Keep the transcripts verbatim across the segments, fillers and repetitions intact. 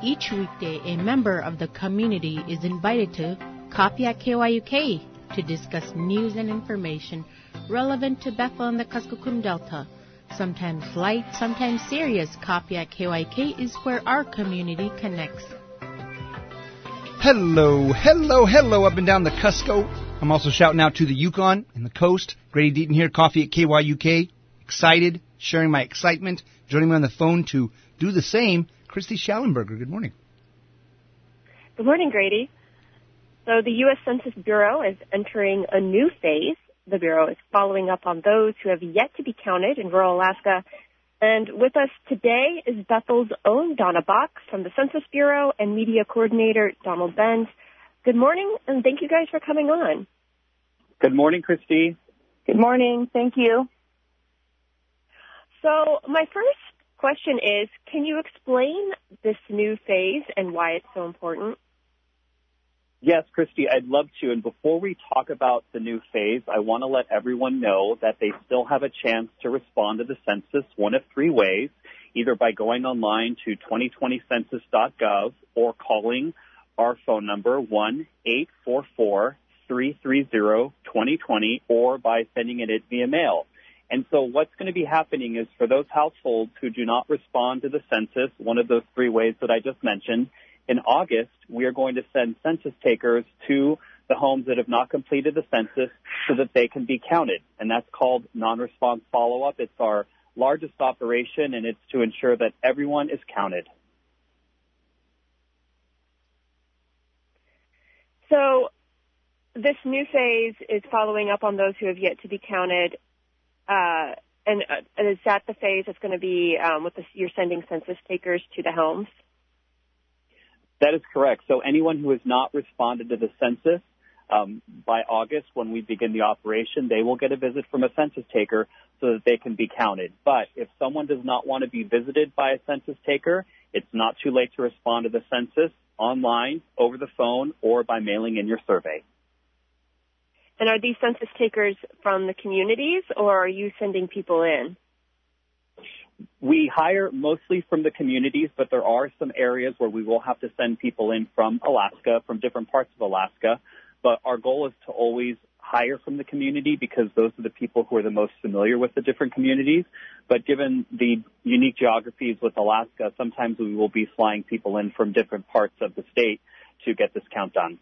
Each weekday, a member of the community is invited to Coffee at K Y U K to discuss news and information relevant to Bethel and the Kuskokwim Delta. Sometimes light, sometimes serious, Coffee at K Y U K is where our community connects. Hello, hello, hello up and down the Cusco. I'm also shouting out to the Yukon and the coast. Grady Deaton here, Coffee at K Y U K. Excited, sharing my excitement. Joining me on the phone to do the same, Christy Schallenberger. Good morning. Good morning, Grady. So the U S Census Bureau is entering a new phase. The Bureau is following up on those who have yet to be counted in rural Alaska. And with us today is Bethel's own Donna Box from the Census Bureau and media coordinator Donald Benz. Good morning, and thank you guys for coming on. Good morning, Christy. Good morning. Thank you. So my first question is, can you explain this new phase and why it's so important? Yes, Christy, I'd love to. And before we talk about the new phase, I want to let everyone know that they still have a chance to respond to the census one of three ways, either by going online to twenty twenty census dot gov or calling our phone number one eight four four, three three zero, two zero two zero or by sending it via mail. And so what's going to be happening is for those households who do not respond to the census, one of those three ways that I just mentioned, in August, we are going to send census takers to the homes that have not completed the census so that they can be counted. And that's called non-response follow-up. It's our largest operation, and it's to ensure that everyone is counted. So this new phase is following up on those who have yet to be counted. Uh, and, uh, and is that the phase that's going to be um, with the, you're sending census takers to the homes? That is correct. So anyone who has not responded to the census, um, by August, when we begin the operation, they will get a visit from a census taker so that they can be counted. But if someone does not want to be visited by a census taker, it's not too late to respond to the census online, over the phone, or by mailing in your survey. And are these census takers from the communities, or are you sending people in? We hire mostly from the communities, but there are some areas where we will have to send people in from Alaska, from different parts of Alaska. But our goal is to always hire from the community because those are the people who are the most familiar with the different communities. But given the unique geographies with Alaska, sometimes we will be flying people in from different parts of the state to get this count done.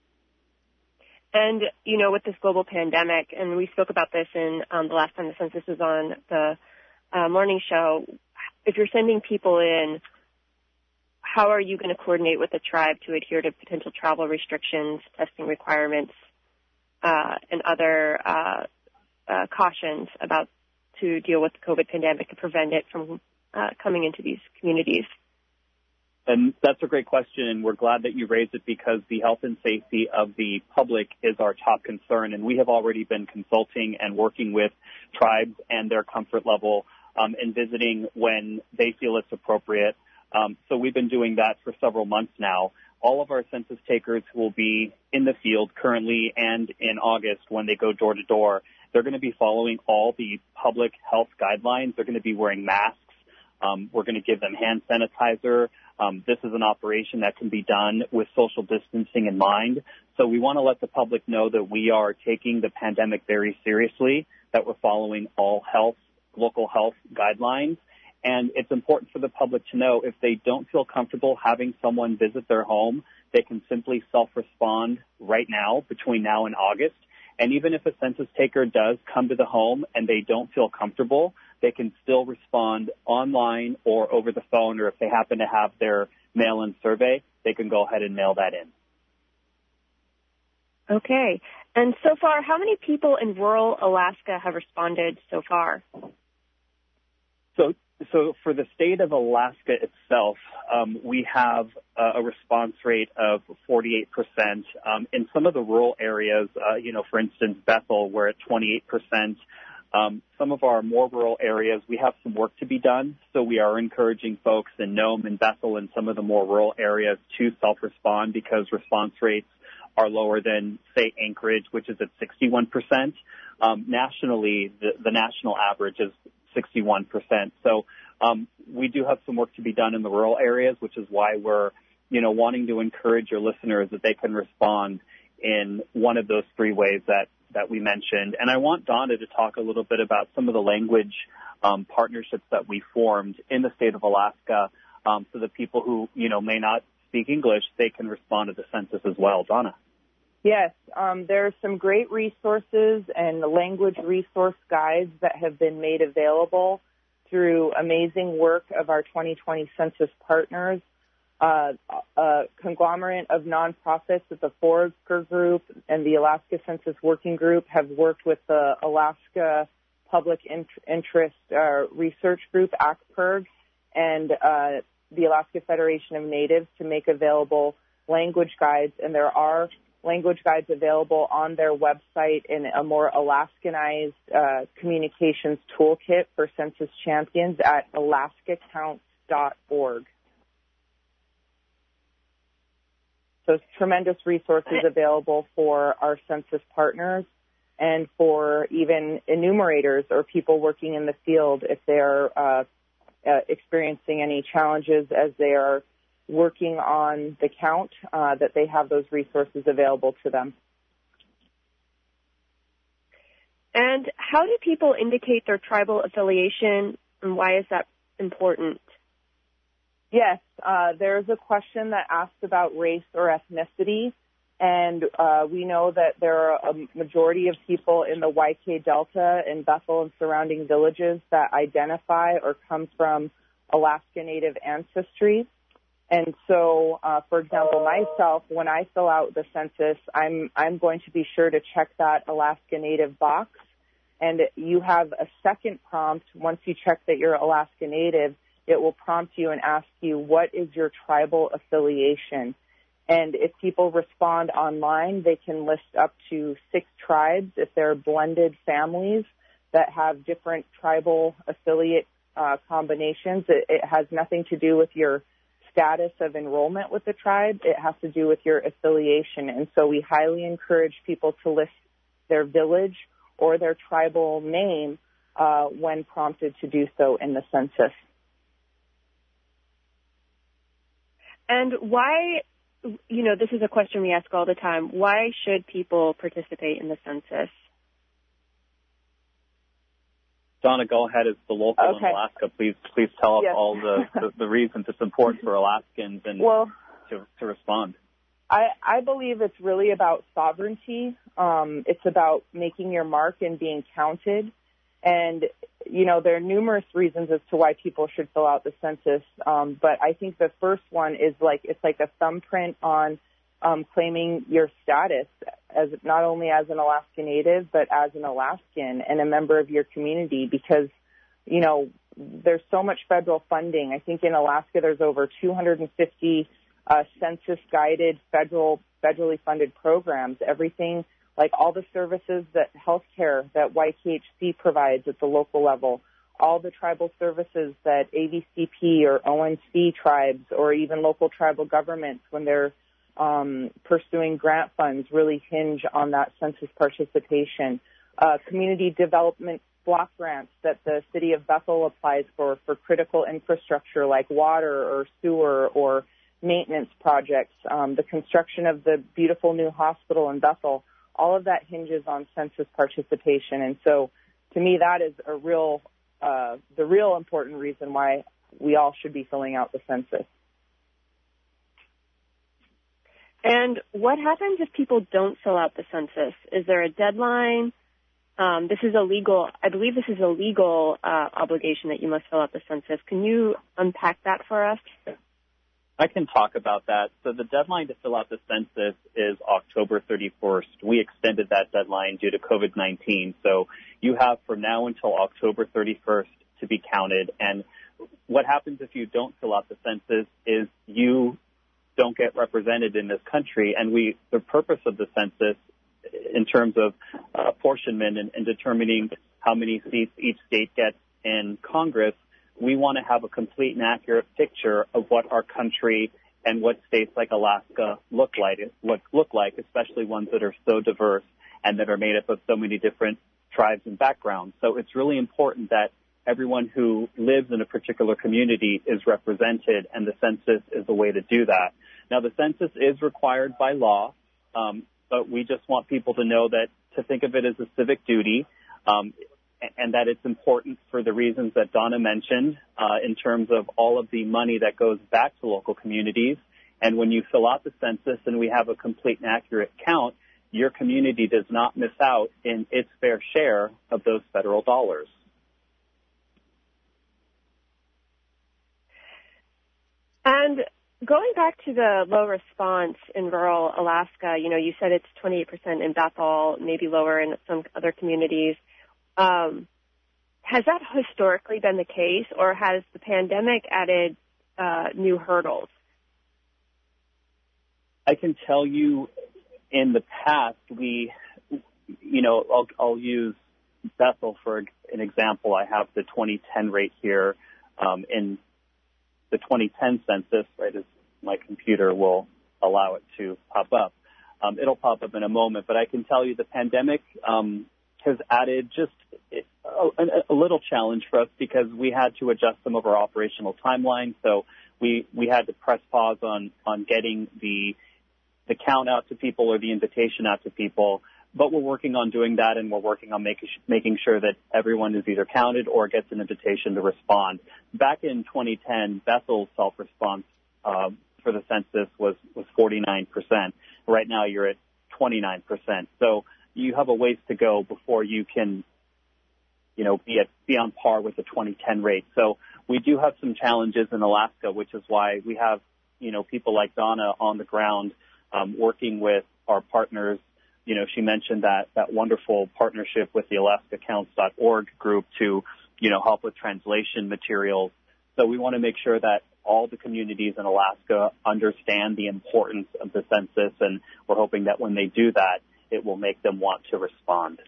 And, you know, with this global pandemic, and we spoke about this in um, the last time the census was on the uh, morning show, if you're sending people in, how are you going to coordinate with the tribe to adhere to potential travel restrictions, testing requirements, uh, and other uh, uh, cautions about to deal with the COVID pandemic to prevent it from uh, coming into these communities? And that's a great question, and we're glad that you raised it because the health and safety of the public is our top concern, and we have already been consulting and working with tribes and their comfort level um, and visiting when they feel it's appropriate. Um, so we've been doing that for several months now. All of our census takers who will be in the field currently and in August when they go door to door, they're going to be following all the public health guidelines. They're going to be wearing masks. Um, we're going to give them hand sanitizer. Um, this is an operation that can be done with social distancing in mind. So we want to let the public know that we are taking the pandemic very seriously, that we're following all health, local health guidelines. And it's important for the public to know if they don't feel comfortable having someone visit their home, they can simply self-respond right now between now and August. And even if a census taker does come to the home and they don't feel comfortable, they can still respond online or over the phone, or if they happen to have their mail-in survey, they can go ahead and mail that in. Okay. And so far, how many people in rural Alaska have responded so far? So, so for the state of Alaska itself, um, we have uh, a response rate of forty-eight percent. Um, in some of the rural areas, uh, you know, for instance, Bethel, we're at twenty-eight percent. Um, some of our more rural areas, we have some work to be done, so we are encouraging folks in Nome and Bethel and some of the more rural areas to self-respond because response rates are lower than, say, Anchorage, which is at sixty-one percent. Um, nationally, the, the national average is sixty-one percent. So um, we do have some work to be done in the rural areas, which is why we're, you know, wanting to encourage your listeners that they can respond in one of those three ways that, that we mentioned. And I want Donna to talk a little bit about some of the language um, partnerships that we formed in the state of Alaska, um, so that people who, you know, may not speak English, they can respond to the census as well. Donna. Yes, um, there are some great resources and language resource guides that have been made available through amazing work of our twenty twenty census partners. Uh, a conglomerate of nonprofits at the Foraker Group and the Alaska Census Working Group have worked with the Alaska Public Interest uh, Research Group, A C P R G, and uh, the Alaska Federation of Natives to make available language guides. And there are language guides available on their website in a more Alaskanized uh, communications toolkit for census champions at alaska counts dot org. So tremendous resources available for our census partners and for even enumerators or people working in the field if they're uh, uh, experiencing any challenges as they are working on the count, uh, that they have those resources available to them. And how do people indicate their tribal affiliation, and why is that important? Yes, uh, there's a question that asks about race or ethnicity, and uh, we know that there are a majority of people in the Y K Delta and Bethel and surrounding villages that identify or come from Alaska Native ancestry. And so, uh, for example, myself, when I fill out the census, I'm I'm going to be sure to check that Alaska Native box. And you have a second prompt. Once you check that you're Alaska Native, it will prompt you and ask you, what is your tribal affiliation? And if people respond online, they can list up to six tribes if they're blended families that have different tribal affiliate uh, combinations. It, it has nothing to do with your status of enrollment with the tribe. It has to do with your affiliation. And so we highly encourage people to list their village or their tribal name uh, when prompted to do so in the census. And why, you know, this is a question we ask all the time, why should people participate in the census? Donna, go ahead as the local okay. in Alaska. Please please tell us yes. all the, the, the reasons it's important for Alaskans and well, to, to respond. I, I believe it's really about sovereignty. Um, it's about making your mark and being counted. And, you know, there are numerous reasons as to why people should fill out the census. Um, but I think the first one is like, it's like a thumbprint on um, claiming your status as not only as an Alaska Native, but as an Alaskan and a member of your community, because, you know, there's so much federal funding. I think in Alaska there's over two hundred fifty uh, census-guided federal, federally funded programs, everything like all the services that healthcare that Y K H C provides at the local level, all the tribal services that A V C P or O N C tribes or even local tribal governments when they're um, pursuing grant funds really hinge on that census participation. Uh, community development block grants that the city of Bethel applies for for critical infrastructure like water or sewer or maintenance projects, um, the construction of the beautiful new hospital in Bethel. All of that hinges on census participation. And so to me, that is a real, uh, the real important reason why we all should be filling out the census. And what happens if people don't fill out the census? Is there a deadline? Um, this is a legal, I believe this is a legal uh, obligation that you must fill out the census. Can you unpack that for us? I can talk about that. So the deadline to fill out the census is October thirty-first. We extended that deadline due to COVID nineteen. So you have from now until October thirty-first to be counted. And what happens if you don't fill out the census is you don't get represented in this country. And we, the purpose of the census in terms of uh, apportionment and, and determining how many seats each state gets in Congress, we want to have a complete and accurate picture of what our country and what states like Alaska look like, look, look like, especially ones that are so diverse and that are made up of so many different tribes and backgrounds. So it's really important that everyone who lives in a particular community is represented, and the census is a way to do that. Now, the census is required by law, um, but we just want people to know that to think of it as a civic duty, um, and that it's important for the reasons that Donna mentioned uh, in terms of all of the money that goes back to local communities. And when you fill out the census and we have a complete and accurate count, your community does not miss out in its fair share of those federal dollars. And going back to the low response in rural Alaska, you know, you said it's twenty-eight percent in Bethel, maybe lower in some other communities. Um, has that historically been the case, or has the pandemic added uh, new hurdles? I can tell you in the past, we, you know, I'll, I'll use Bethel for an example. I have the twenty ten rate here um, in the twenty ten census, right, as my computer will allow it to pop up. Um, it'll pop up in a moment, but I can tell you the pandemic um, has added just a, a little challenge for us because we had to adjust some of our operational timelines. So we, we had to press pause on, on getting the the count out to people or the invitation out to people. But we're working on doing that, and we're working on making making sure that everyone is either counted or gets an invitation to respond. Back in twenty ten, Bethel's self-response uh, for the census was, was forty-nine percent. Right now, you're at twenty-nine percent. So you have a ways to go before you can, you know, be at be on par with the twenty ten rate. So we do have some challenges in Alaska, which is why we have, you know, people like Donna on the ground um, working with our partners. You know, she mentioned that, that wonderful partnership with the Alaska Counts dot org group to, you know, help with translation materials. So we want to make sure that all the communities in Alaska understand the importance of the census, and we're hoping that when they do that, it will make them want to respond.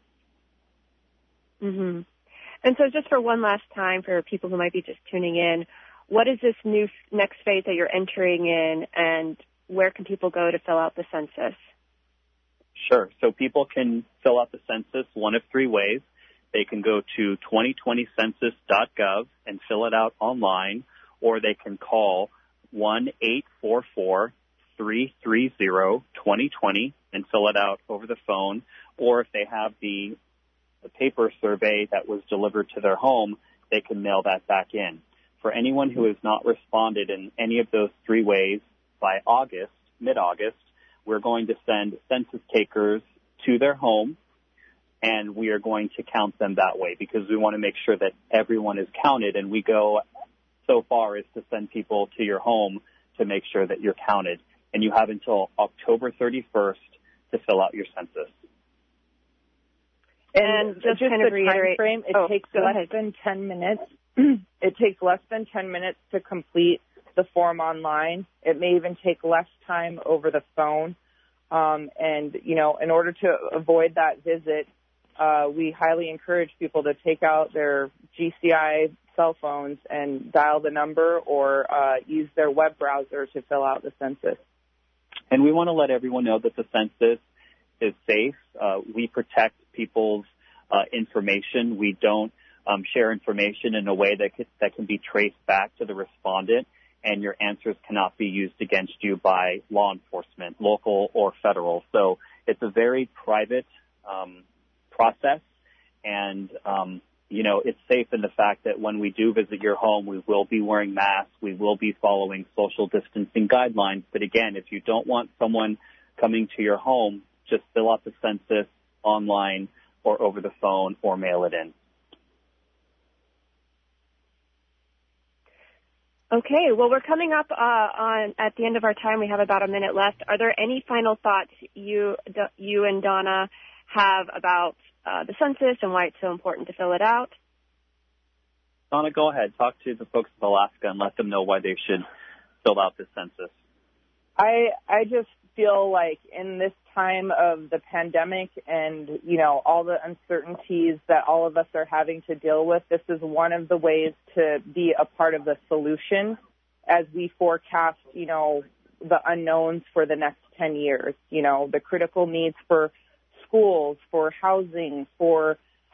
Mm-hmm. And so just for one last time, for people who might be just tuning in, what is this new next phase that you're entering in, and where can people go to fill out the census? Sure. So people can fill out the census one of three ways. They can go to twenty twenty census dot gov and fill it out online, or they can call one eight four four, three three zero, two zero two zero and fill it out over the phone. Or if they have the, the paper survey that was delivered to their home, they can mail that back in. For anyone who has not responded in any of those three ways by August, mid-August, we're going to send census takers to their home, and we are going to count them that way because we want to make sure that everyone is counted, and we go so far as to send people to your home to make sure that you're counted. And you have until October thirty-first to fill out your census. And, and just, just kind of reiterate, frame, it oh, takes less ahead. than ten minutes. It takes less than ten minutes to complete the form online. It may even take less time over the phone. Um, and, you know, in order to avoid that visit, uh, we highly encourage people to take out their G C I cell phones and dial the number or uh, use their web browser to fill out the census. And we want to let everyone know that the census is safe. Uh, we protect people's uh, information. We don't um, share information in a way that can, that can be traced back to the respondent, and your answers cannot be used against you by law enforcement, local or federal. So it's a very private um, process, and, um, you know, it's safe in the fact that when we do visit your home, we will be wearing masks, we will be following social distancing guidelines. But again, if you don't want someone coming to your home, just fill out the census online or over the phone or mail it in. Okay, well, we're coming up uh, on at the end of our time. We have about a minute left. Are there any final thoughts you you and Donna have about uh, the census and why it's so important to fill it out? Donna, go ahead. Talk to the folks of Alaska and let them know why they should fill out this census. I I just feel like in this time of the pandemic and, you know, all the uncertainties that all of us are having to deal with, this is one of the ways to be a part of the solution as we forecast, you know, the unknowns for the next ten years, you know, the critical needs for schools, for housing, for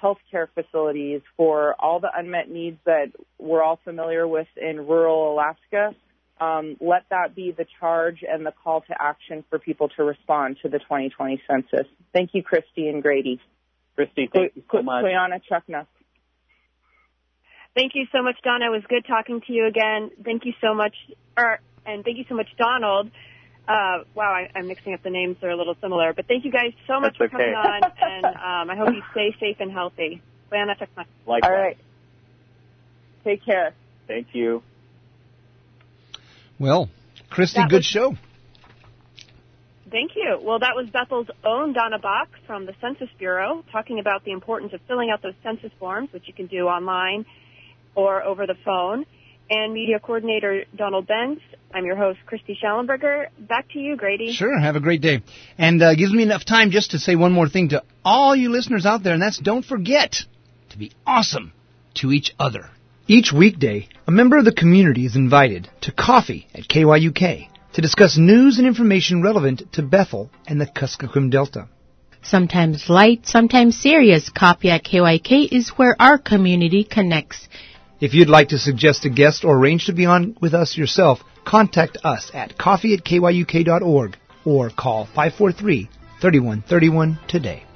healthcare facilities, for all the unmet needs that we're all familiar with in rural Alaska. Um, let that be the charge and the call to action for people to respond to the twenty twenty census. Thank you, Christy and Grady. Christy, thank you so much. Koyana Chukna. Thank you so much, Donna. It was good talking to you again. Thank you so much, er, and thank you so much, Donald. Uh, wow, I, I'm mixing up the names. They're a little similar. But thank you guys so much That's for okay. coming on, and um, I hope you stay safe and healthy. Koyana Chukna. Likewise. All right. Take care. Thank you. Well, Christy, That good was- show. Thank you. Well, that was Bethel's own Donna Bach from the Census Bureau talking about the importance of filling out those census forms, which you can do online or over the phone. And media coordinator Donald Benz. I'm your host, Christy Schallenberger. Back to you, Grady. Sure, have a great day. And uh, gives me enough time just to say one more thing to all you listeners out there, and that's don't forget to be awesome to each other. Each weekday, a member of the community is invited to coffee at K Y U K to discuss news and information relevant to Bethel and the Kuskokwim Delta. Sometimes light, sometimes serious. Coffee at K Y U K is where our community connects. If you'd like to suggest a guest or arrange to be on with us yourself, contact us at coffee at K Y U K dot org or call five four three, three one three one today.